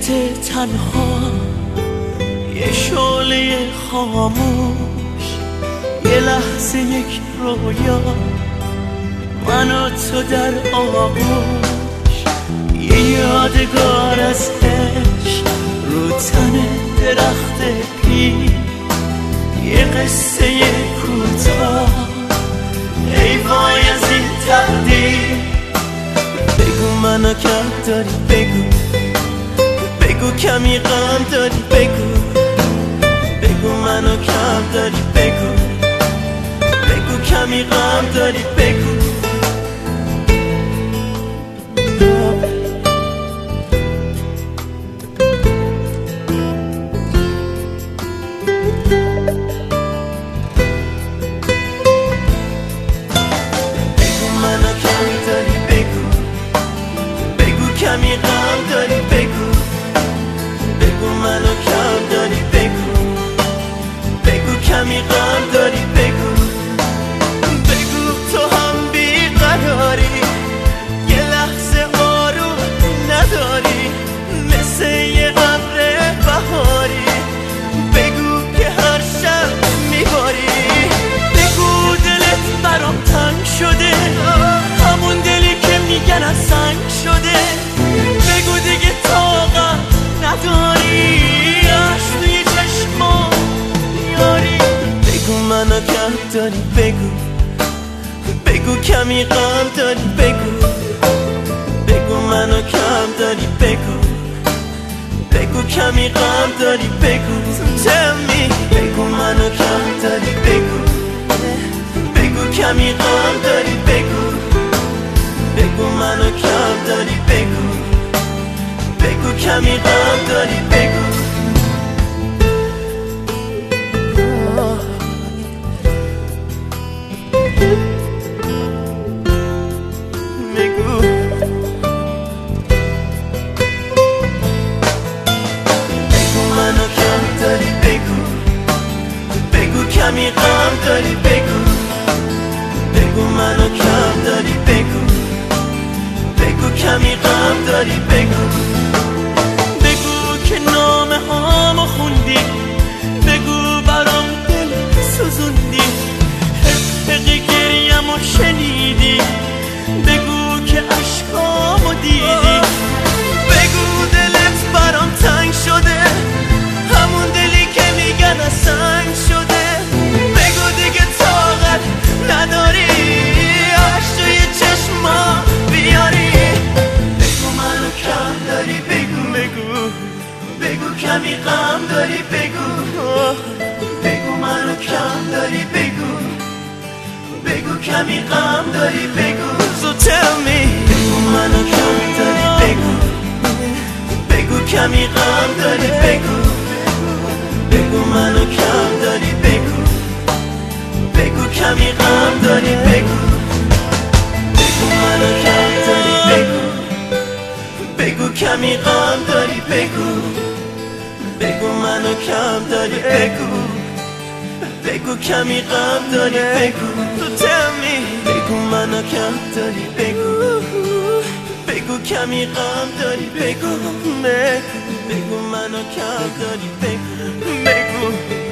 تنها، یه شعله خاموش، یه لحظه یک رویا، من و تو در آغوش، یه یادگار از عشق رو تن درخت پیر، یه قصه کوتاه، ای وای از این تقدیر. بگو منو کم داری، بگو بگو کمی غم داری، بگو بگو منو کم داری، بگو بگو کمی غم داری، بگو کمی غم داری، بگو بگو منو کم داری، بگو بگو کمی غم داری، بگو بگو تو هم بیقراری، یه لحظه آروم نداری، مثل یه ابر بهاری، بگو که هر شب میباری، بگو دلت برام تنگ شده، همون دلی که میگن از سنگ شده، بگو دیگه طاقت نداری، عشق توی چشما میاری، بگو منو کم داری، بگو بگو کمی غم داری، بگو بگو منو کم داری، بگو بگو کمی غم داری، بگو tell me، بگو منو کم داری، بگو بگو کمی غم داری، بگو بگو منو کم داری، بگو بگو کمی غم داری، بگو بگو بگو منو کم داری، بگو بگو کمی غم داری، بگو بگو منو کم داری، بگو بگو کمی غم داری، بگو بگو که نامه هامو خوندی، بگو برام دل سوزوندی، حقی گریه‌مو شنیدی، بگو که عشقامو دیدی، بگو دلت برام تنگ شده، همون دلی که میگن از سنگ شده، بگو دیگه طاقت نداری، عشق توی چشما بیاری، بگو منو کم داری، بگو بگو بگو کمی غم داری، بگو بگو منو کم داری، بگو بگو کمی غم داری، بگو so tell me، بگو منو کم داری، بگو بگو کمی غم داری، بگو بگو منو کم داری، بگو بگو کمی غم داری، بگو بگو منو کم داری، بگو بگو کمی غم داری، بگو بگو منو کم داری، بگو بگو کمی غم داری، بگو تو tell me، بگو منو کم داری، بگو بگو کمی غم داری، بگو بگو منو کم داری، بگو بگو